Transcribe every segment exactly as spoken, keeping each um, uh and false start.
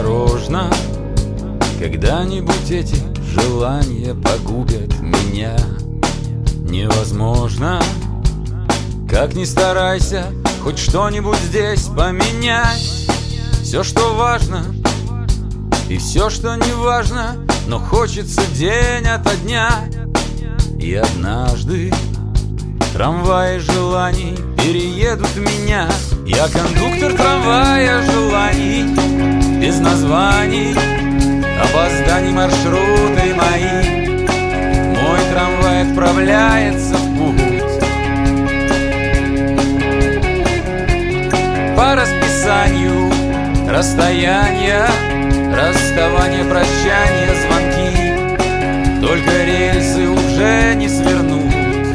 осторожно, когда-нибудь эти желания погубят меня. Невозможно, как ни старайся, хоть что-нибудь здесь поменять. Все, что важно, и все, что не важно, но хочется день ото дня. И однажды трамваи желаний переедут меня. Я кондуктор трамвая желаний, без названий, опозданий маршруты мои. Мой трамвай отправляется в путь по расписанию. Расстояния, расставание, прощание, звонки. Только рельсы уже не свернут.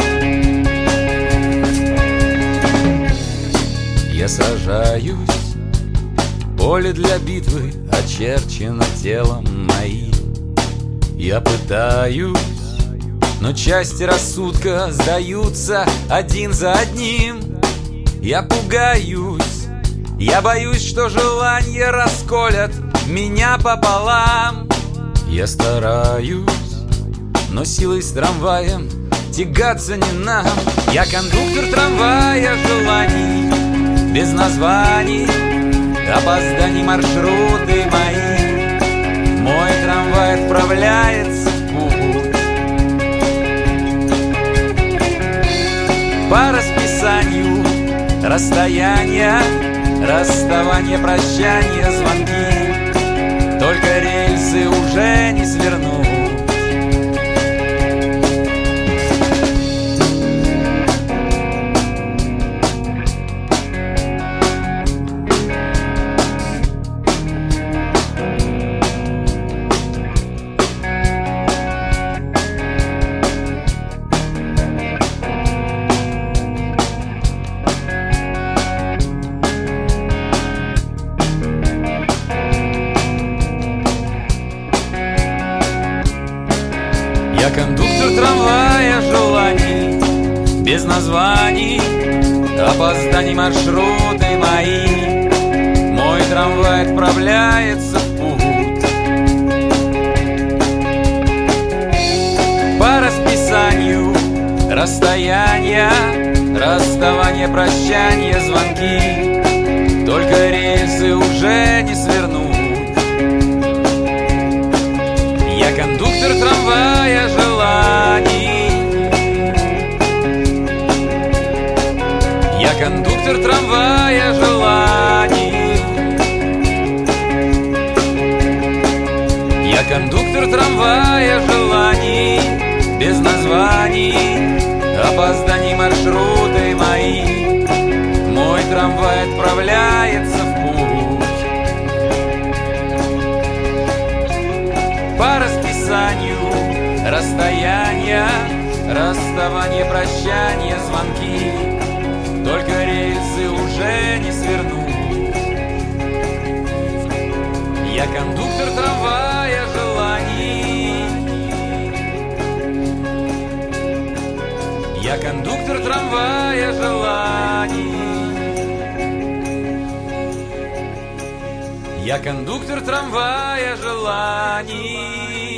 Я сажаюсь, поле для битвы очерчено телом моим. Я пытаюсь, но части рассудка сдаются один за одним. Я пугаюсь, я боюсь, что желания расколят меня пополам. Я стараюсь, но силой с трамваем тягаться не нам. Я кондуктор трамвая желаний, без названий, опозданий маршруты мои. Мой трамвай отправляется в путь по расписанию. Расстояния, расставание, прощание, звонки. Только рельсы уже не свернут. Я кондуктор трамвая желаний, без названий, опозданий маршруты мои. Мой трамвай отправляется в путь по расписанию. Расстояния, расставание, прощание, звонки. Только рельсы уже не свернут. Я кондуктор трамвая желаний. Я кондуктор трамвая желаний. Я кондуктор трамвая желаний, без названий, опозданий маршруты мои. Мой трамвай отправляется в путь по расписанию. Расстояния, расставание, прощание, звонки. Только рельсы уже не свернут. Я кондуктор трамвая желаний. Я кондуктор трамвая желаний. Я кондуктор трамвая желаний.